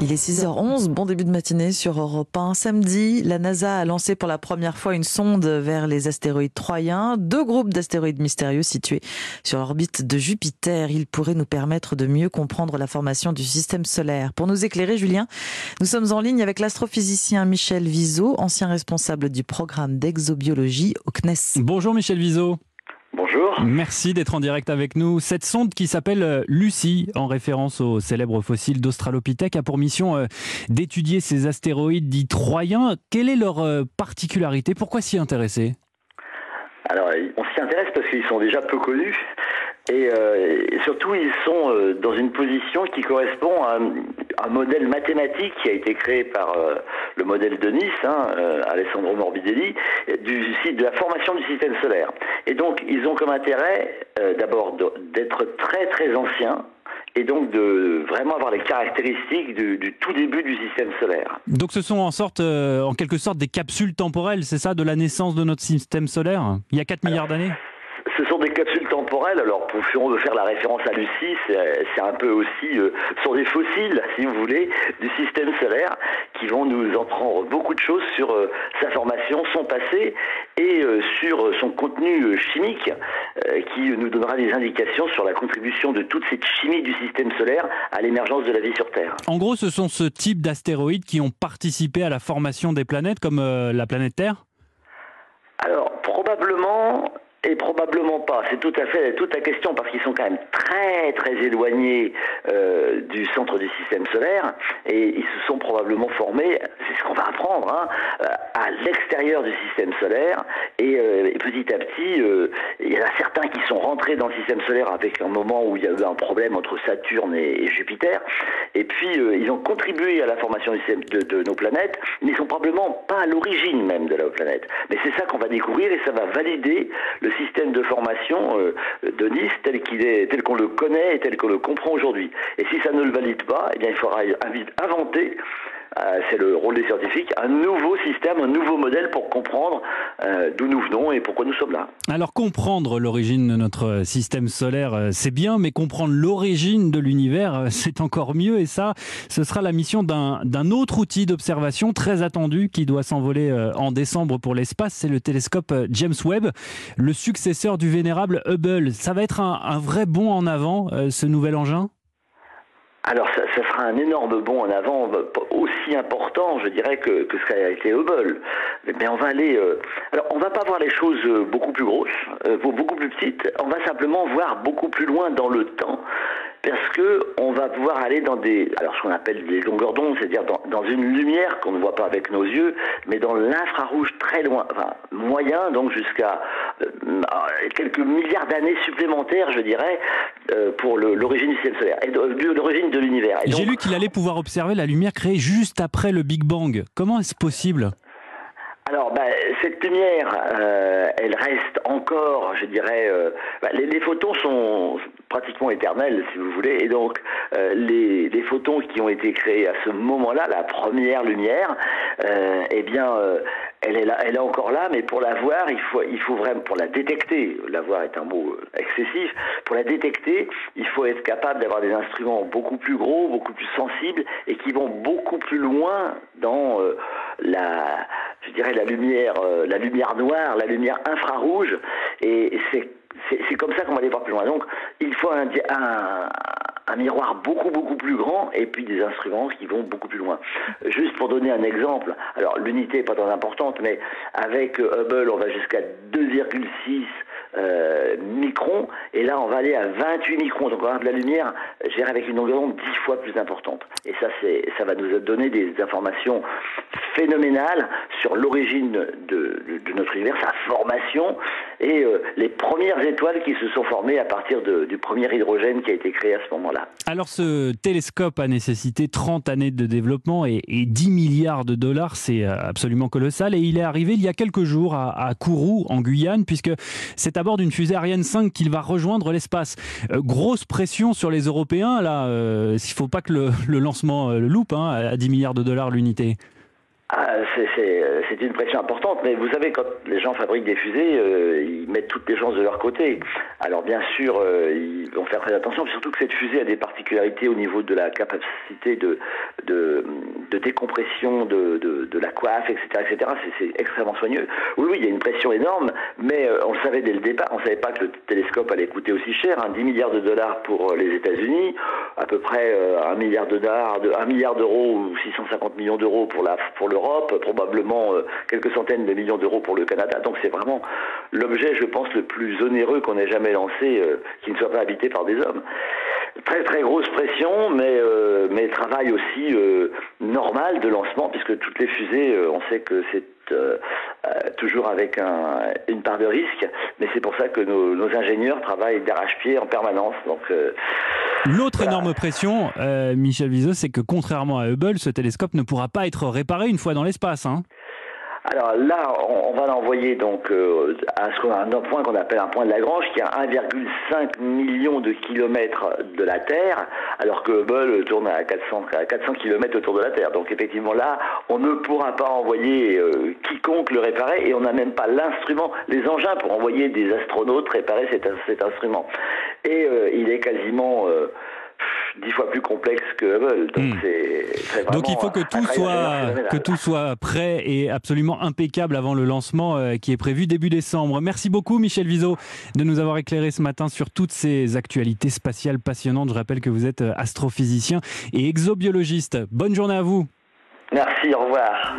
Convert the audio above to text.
Il est 6h11, bon début de matinée sur Europe 1. Samedi, la NASA a lancé pour la première fois une sonde vers les astéroïdes troyens. 2 groupes d'astéroïdes mystérieux situés sur l'orbite de Jupiter. Ils pourraient nous permettre de mieux comprendre la formation du système solaire. Pour nous éclairer, Julien, nous sommes en ligne avec l'astrophysicien Michel Viseau, ancien responsable du programme d'exobiologie au CNES. Bonjour Michel Viseau. Bonjour. Merci d'être en direct avec nous. Cette sonde qui s'appelle Lucie, en référence au célèbre fossile d'Australopithèque, a pour mission d'étudier ces astéroïdes dits troyens. Quelle est leur particularité? Pourquoi s'y intéresser? Alors, on s'y intéresse parce qu'ils sont déjà peu connus et surtout ils sont dans une position qui correspond à un modèle mathématique qui a été créé par le modèle de Nice, Alessandro Morbidelli, de la formation du système solaire. Et donc ils ont comme intérêt d'abord d'être très très anciens et donc de vraiment avoir les caractéristiques du tout début du système solaire. Donc ce sont en quelque sorte des capsules temporelles, c'est ça, de la naissance de notre système solaire, il y a 4 milliards d'années? Ce sont des capsules temporelles. Alors, si on veut faire la référence à Lucie, c'est un peu aussi, ce sont des fossiles, si vous voulez, du système solaire qui vont nous apprendre beaucoup de choses sur sa formation, son passé et sur son contenu chimique qui nous donnera des indications sur la contribution de toute cette chimie du système solaire à l'émergence de la vie sur Terre. En gros, ce sont ce type d'astéroïdes qui ont participé à la formation des planètes, comme la planète Terre? Alors, probablement... Et probablement pas. C'est tout à fait toute la question parce qu'ils sont quand même très très éloignés du centre du système solaire et ils se sont probablement formés, c'est ce qu'on va apprendre, à l'extérieur du système solaire et petit à petit, il y en a certains qui sont rentrés dans le système solaire avec un moment où il y a eu un problème entre Saturne et Jupiter et puis ils ont contribué à la formation de nos planètes, mais ils sont probablement pas à l'origine même de la planète. Mais c'est ça qu'on va découvrir et ça va valider le système de formation de Nice tel qu'on le connaît et tel qu'on le comprend aujourd'hui. Et si ça ne le valide pas, eh bien il faudra inventer, c'est le rôle des scientifiques, un nouveau système, un nouveau modèle pour comprendre d'où nous venons et pourquoi nous sommes là. Alors comprendre l'origine de notre système solaire, c'est bien, mais comprendre l'origine de l'univers, c'est encore mieux. Et ça, ce sera la mission d'un autre outil d'observation très attendu qui doit s'envoler en décembre pour l'espace. C'est le télescope James Webb, le successeur du vénérable Hubble. Ça va être un vrai bond en avant, ce nouvel engin? Alors, ça sera un énorme bond en avant, aussi important, je dirais, que ce qu'a été Hubble. Mais on va aller... alors, on va pas voir les choses beaucoup plus grosses, beaucoup plus petites. On va simplement voir beaucoup plus loin dans le temps. Parce que on va pouvoir aller dans ce qu'on appelle des longueurs d'onde, c'est-à-dire dans une lumière qu'on ne voit pas avec nos yeux, mais dans l'infrarouge très loin, moyen, donc jusqu'à quelques milliards d'années supplémentaires, je dirais, pour l'origine du système solaire, et l'origine de l'univers. J'ai lu qu'il allait pouvoir observer la lumière créée juste après le Big Bang. Comment est-ce possible ? Alors, cette lumière, elle reste encore, je dirais, les photons sont pratiquement éternels, si vous voulez, et donc les photons qui ont été créés à ce moment-là, la première lumière, elle est encore là, mais pour la voir, il faut vraiment, pour la détecter, la voir est un mot excessif, pour la détecter, il faut être capable d'avoir des instruments beaucoup plus gros, beaucoup plus sensibles, et qui vont beaucoup plus loin dans la lumière noire, la lumière infrarouge, et c'est comme ça qu'on va aller voir plus loin. Donc, il faut un miroir beaucoup plus grand et puis des instruments qui vont beaucoup plus loin. Juste pour donner un exemple, alors l'unité n'est pas très importante, mais avec Hubble, on va jusqu'à 2,6 microns, et là on va aller à 28 microns, donc on va avoir de la lumière, je dirais, avec une longueur d'onde 10 fois plus importante. Et ça va nous donner des informations phénoménales sur l'origine de notre univers, sa formation, et les premières étoiles qui se sont formées à partir du premier hydrogène qui a été créé à ce moment-là. Alors ce télescope a nécessité 30 années de développement et 10 milliards de dollars, c'est absolument colossal, et il est arrivé il y a quelques jours à Kourou, en Guyane, puisque c'est à bord d'une fusée Ariane 5 qu'il va rejoindre l'espace. Grosse pression sur les Européens, là, il ne faut pas que le lancement le loupe, à 10 milliards de dollars l'unité. C'est une pression importante, mais vous savez, quand les gens fabriquent des fusées, ils mettent toutes les chances de leur côté. Alors bien sûr, ils vont faire très attention, surtout que cette fusée a des particularités au niveau de la capacité de décompression de la coiffe, etc. etc. C'est extrêmement soigneux. Oui, il y a une pression énorme, mais on le savait dès le départ, on ne savait pas que le télescope allait coûter aussi cher, 10 milliards de dollars pour les États-Unis, à peu près 1 milliard d'euros ou 650 millions d'euros pour l'Europe, probablement quelques centaines de millions d'euros pour le Canada. Donc c'est vraiment l'objet, je pense, le plus onéreux qu'on ait jamais lancé, qui ne soit pas habité par des hommes. Très très grosse pression, mais travail aussi normal de lancement, puisque toutes les fusées, on sait que c'est toujours avec une part de risque, mais c'est pour ça que nos ingénieurs travaillent d'arrache-pied en permanence. Donc l'autre énorme pression, Michel Vizot, c'est que contrairement à Hubble, ce télescope ne pourra pas être réparé une fois dans l'espace, hein. Alors là, on va l'envoyer donc à un point qu'on appelle un point de Lagrange, qui est à 1,5 million de kilomètres de la Terre, alors que Hubble tourne à 400 kilomètres autour de la Terre. Donc effectivement là, on ne pourra pas envoyer quiconque le réparer, et on n'a même pas l'instrument, les engins pour envoyer des astronautes réparer cet instrument. Et il est quasiment 10 fois plus complexe que Hubble. Donc il faut que tout soit prêt et absolument impeccable avant le lancement qui est prévu début décembre. Merci beaucoup Michel Vizot de nous avoir éclairé ce matin sur toutes ces actualités spatiales passionnantes. Je rappelle que vous êtes astrophysicien et exobiologiste. Bonne journée à vous. Merci, au revoir.